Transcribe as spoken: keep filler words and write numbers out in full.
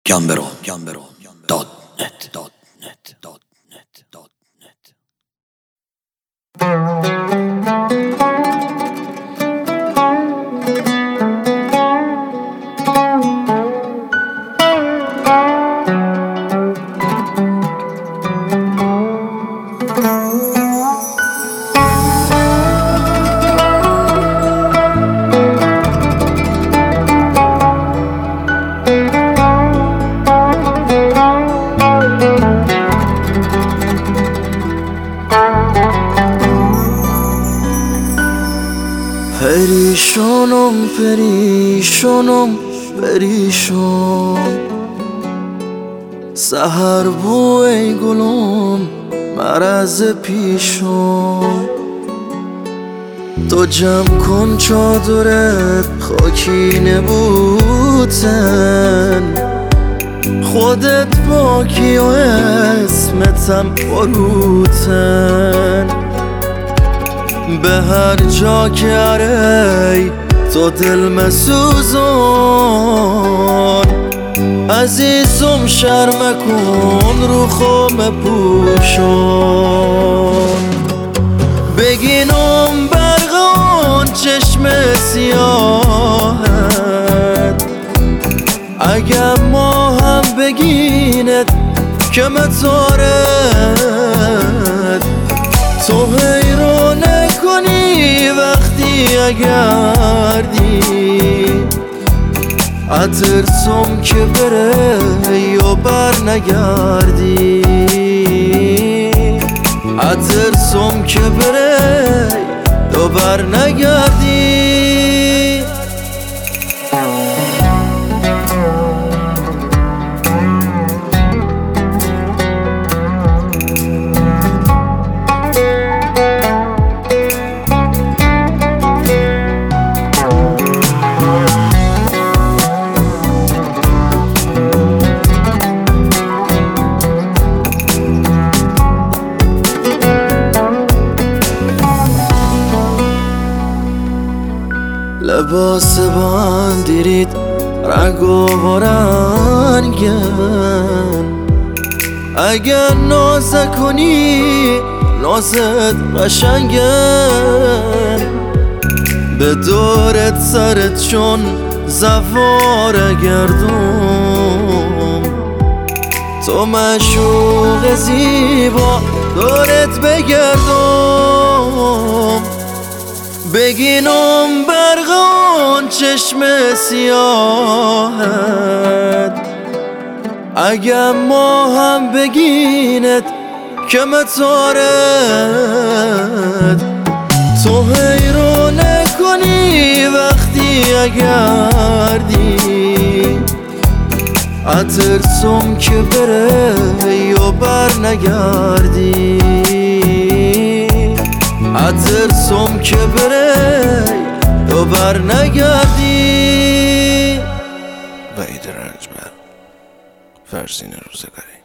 گامبرو گامبرو دات نت دات نت دات نت دات نت. پریشانم پریشانم پریشان، سحر بوی گلم مرز پیشم. تو جمع کن چادرت خاکی نبودن، خودت پاکی و اسمتم بروتن. به هر جا که اری تو دل مسوزان، عزیزم شرم کن رو خوم پوشان. بگینم برغان چشم سیاهت، اگر ما هم بگیند که متارد. تو حیران نکنی وقتی اگردی، اترسم که بره یا بر نگردی. اترسم که بره یا بر نگردی. لباس باندیرید رنگ و رنگن، اگر ناز کنی نازت قشنگن. به دورت سرت چون زوار گردم، تو معشوق زیبا دورت بگردم. بگینم برغان چشم سیاهت، اگر ما هم بگیند که متارد. تو حیران نکنی وقتی اگردی، اترسم که بره یا بر نگردی. اترسم که بره یا بر نگردی. وحید رنجبر، فرزین روزگاری.